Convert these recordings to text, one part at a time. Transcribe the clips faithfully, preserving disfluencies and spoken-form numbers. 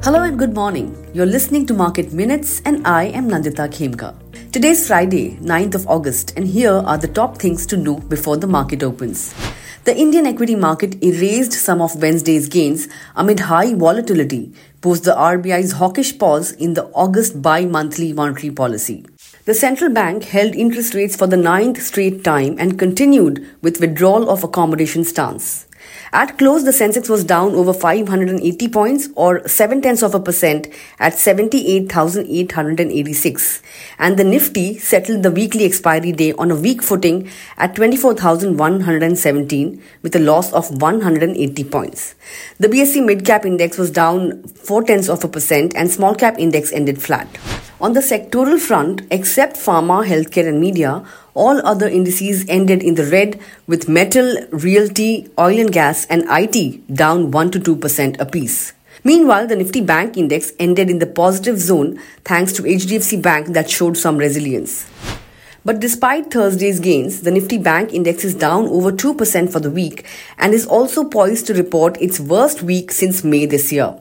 Hello and good morning. You're listening to Market Minutes and I am Nandita Khemka. Today's Friday, ninth of August, and here are the top things to know before the market opens. The Indian equity market erased some of Wednesday's gains amid high volatility post the R B I's hawkish pause in the August bi-monthly monetary policy. The central bank held interest rates for the ninth straight time and continued with withdrawal of accommodation stance. At close, the Sensex was down over five hundred eighty points or seven tenths of a percent at seventy-eight thousand eight hundred eighty-six. And the Nifty settled the weekly expiry day on a weak footing at twenty-four thousand one hundred seventeen with a loss of one hundred eighty points. The B S E Mid-Cap Index was down four tenths of a percent and Small Cap Index ended flat. On the sectoral front, except pharma, healthcare and media, all other indices ended in the red with metal, realty, oil and gas and I T down one to two percent apiece. Meanwhile, the Nifty Bank Index ended in the positive zone thanks to H D F C Bank that showed some resilience. But despite Thursday's gains, the Nifty Bank Index is down over two percent for the week and is also poised to report its worst week since May this year.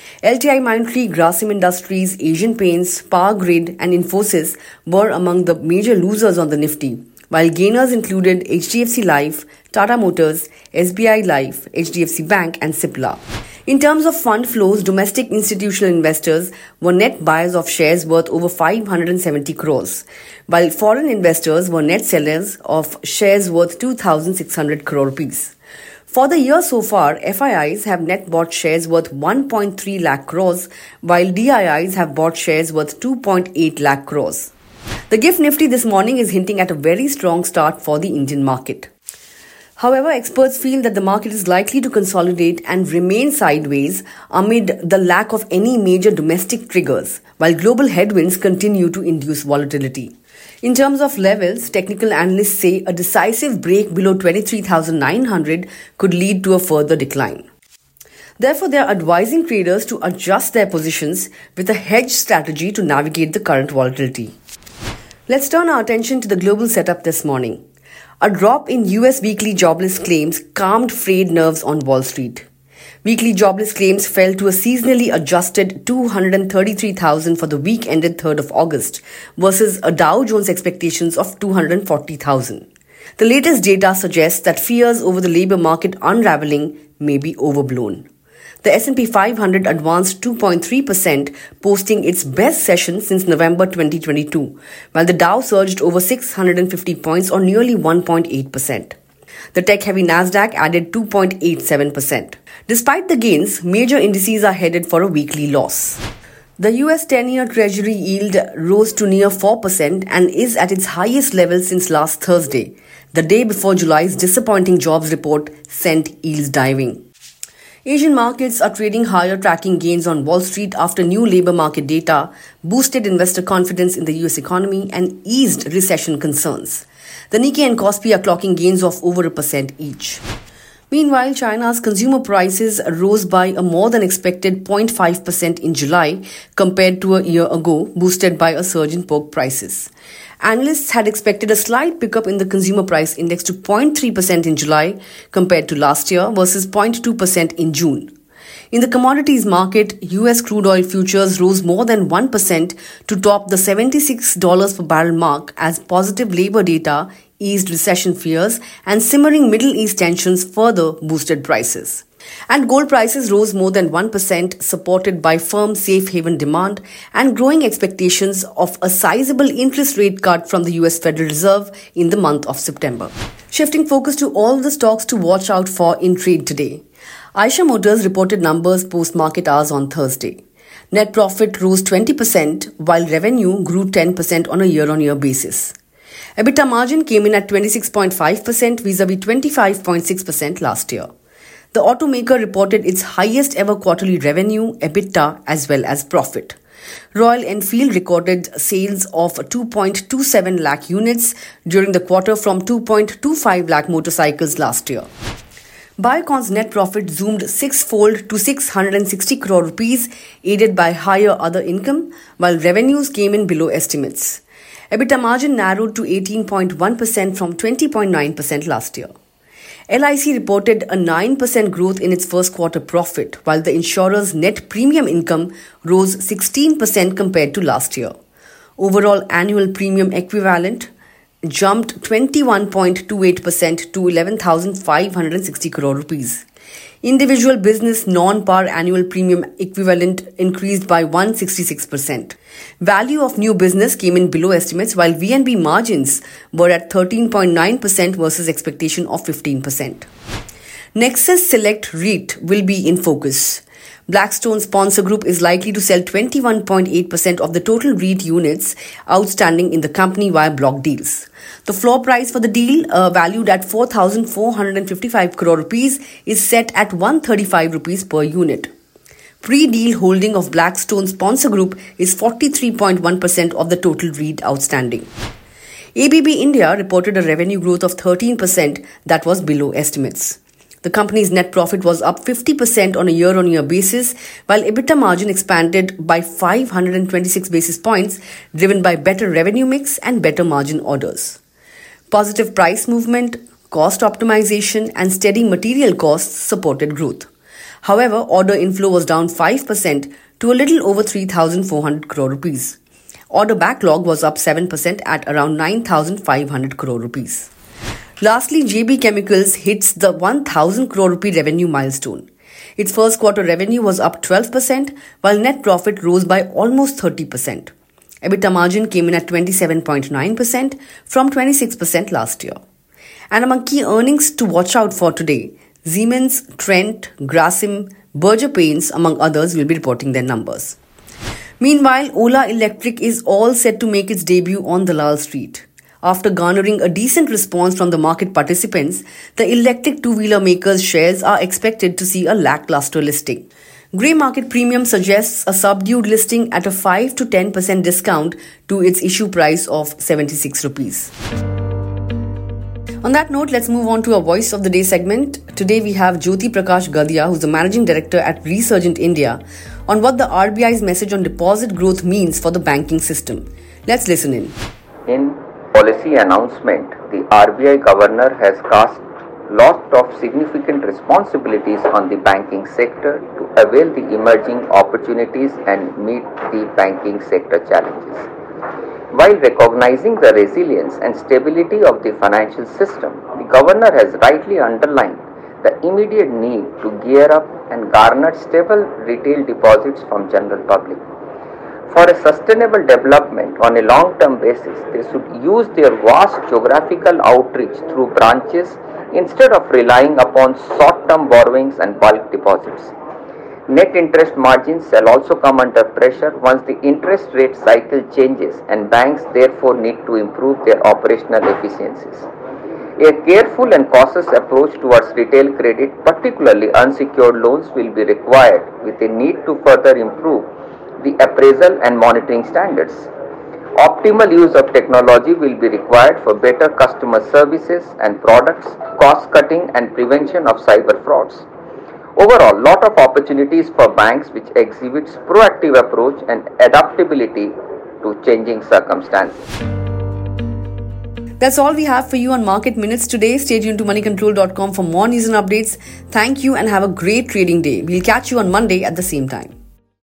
L T I Mindtree, Grasim Industries, Asian Paints, Power Grid and Infosys were among the major losers on the Nifty, while gainers included H D F C Life, Tata Motors, S B I Life, H D F C Bank and Cipla. In terms of fund flows, domestic institutional investors were net buyers of shares worth over five hundred seventy crores, while foreign investors were net sellers of shares worth two thousand six hundred crore rupees. For the year so far, F I Is have net bought shares worth one point three lakh crores, while D I Is have bought shares worth two point eight lakh crores. The GIFT Nifty this morning is hinting at a very strong start for the Indian market. However, experts feel that the market is likely to consolidate and remain sideways amid the lack of any major domestic triggers, while global headwinds continue to induce volatility. In terms of levels, technical analysts say a decisive break below twenty-three thousand nine hundred could lead to a further decline. Therefore, they are advising traders to adjust their positions with a hedge strategy to navigate the current volatility. Let's turn our attention to the global setup this morning. A drop in U S weekly jobless claims calmed frayed nerves on Wall Street. Weekly jobless claims fell to a seasonally adjusted two hundred thirty-three thousand for the week ended third of August versus a Dow Jones expectations of two hundred forty thousand. The latest data suggests that fears over the labor market unraveling may be overblown. The S and P five hundred advanced two point three percent, posting its best session since November twenty twenty-two, while the Dow surged over six hundred fifty points or nearly one point eight percent. The tech-heavy Nasdaq added two point eight seven percent. Despite the gains, major indices are headed for a weekly loss. The U S ten-year Treasury yield rose to near four percent and is at its highest level since last Thursday, the day before July's disappointing jobs report sent yields diving. Asian markets are trading higher, tracking gains on Wall Street after new labor market data boosted investor confidence in the U S economy and eased recession concerns. The Nikkei and Kospi are clocking gains of over a percent each. Meanwhile, China's consumer prices rose by a more than expected zero point five percent in July compared to a year ago, boosted by a surge in pork prices. Analysts had expected a slight pickup in the consumer price index to zero point three percent in July compared to last year versus zero point two percent in June. In the commodities market, U S crude oil futures rose more than one percent to top the seventy-six dollars per barrel mark as positive labor data eased recession fears and simmering Middle East tensions further boosted prices. And gold prices rose more than one percent, supported by firm safe haven demand and growing expectations of a sizable interest rate cut from the U S Federal Reserve in the month of September. Shifting focus to all the stocks to watch out for in trade today. Eicher Motors reported numbers post-market hours on Thursday. Net profit rose twenty percent while revenue grew ten percent on a year-on-year basis. EBITDA margin came in at twenty-six point five percent vis-a-vis twenty-five point six percent last year. The automaker reported its highest ever quarterly revenue, EBITDA as well as profit. Royal Enfield recorded sales of two point two seven lakh units during the quarter from two point two five lakh motorcycles last year. Biocon's net profit zoomed six-fold to six hundred sixty crore rupees, aided by higher other income, while revenues came in below estimates. EBITDA margin narrowed to eighteen point one percent from twenty point nine percent last year. L I C reported a nine percent growth in its first quarter profit, while the insurer's net premium income rose sixteen percent compared to last year. Overall annual premium equivalent jumped twenty-one point two eight percent to eleven thousand five hundred sixty crore rupees. Individual business non-par annual premium equivalent increased by one hundred sixty-six percent. Value of new business came in below estimates, while V N B margins were at thirteen point nine percent versus expectation of fifteen percent. Nexus Select REIT will be in focus. Blackstone Sponsor Group is likely to sell twenty-one point eight percent of the total REIT units outstanding in the company via block deals. The floor price for the deal, uh, valued at four thousand four hundred fifty-five crore rupees, is set at one hundred thirty-five rupees per unit. Pre-deal holding of Blackstone Sponsor Group is forty-three point one percent of the total REIT outstanding. A B B India reported a revenue growth of thirteen percent that was below estimates. The company's net profit was up fifty percent on a year-on-year basis, while EBITDA margin expanded by five hundred twenty-six basis points, driven by better revenue mix and better margin orders. Positive price movement, cost optimization, and steady material costs supported growth. However, order inflow was down five percent to a little over three thousand four hundred crore rupees. Order backlog was up seven percent at around nine thousand five hundred crore rupees. Lastly, J B Chemicals hits the one thousand crore rupee revenue milestone. Its first quarter revenue was up twelve percent, while net profit rose by almost thirty percent. EBITDA margin came in at twenty-seven point nine percent from twenty-six percent last year. And among key earnings to watch out for today, Siemens, Trent, Grasim, Berger Paints, among others, will be reporting their numbers. Meanwhile, Ola Electric is all set to make its debut on Dalal Street. After garnering a decent response from the market participants, the electric two-wheeler maker's shares are expected to see a lackluster listing. Grey market premium suggests a subdued listing at a five to ten percent discount to its issue price of seventy-six rupees. On that note, let's move on to our Voice of the Day segment. Today we have Jyoti Prakash Gadia, who's the Managing Director at Resurgent India, on what the R B I's message on deposit growth means for the banking system. Let's listen in. In policy announcement, the R B I Governor has cast lot of significant responsibilities on the banking sector to avail the emerging opportunities and meet the banking sector challenges. While recognizing the resilience and stability of the financial system, the Governor has rightly underlined the immediate need to gear up and garner stable retail deposits from general public. For a sustainable development on a long-term basis, they should use their vast geographical outreach through branches instead of relying upon short-term borrowings and bulk deposits. Net interest margins shall also come under pressure once the interest rate cycle changes, and banks therefore need to improve their operational efficiencies. A careful and cautious approach towards retail credit, particularly unsecured loans, will be required, with a need to further improve the appraisal and monitoring standards. Optimal use of technology will be required for better customer services and products, cost cutting and prevention of cyber frauds. Overall, lot of opportunities for banks which exhibits proactive approach and adaptability to changing circumstances. That's all we have for you on Market Minutes today. Stay tuned to money control dot com for more news and updates. Thank you and have a great trading day. We'll catch you on Monday at the same time.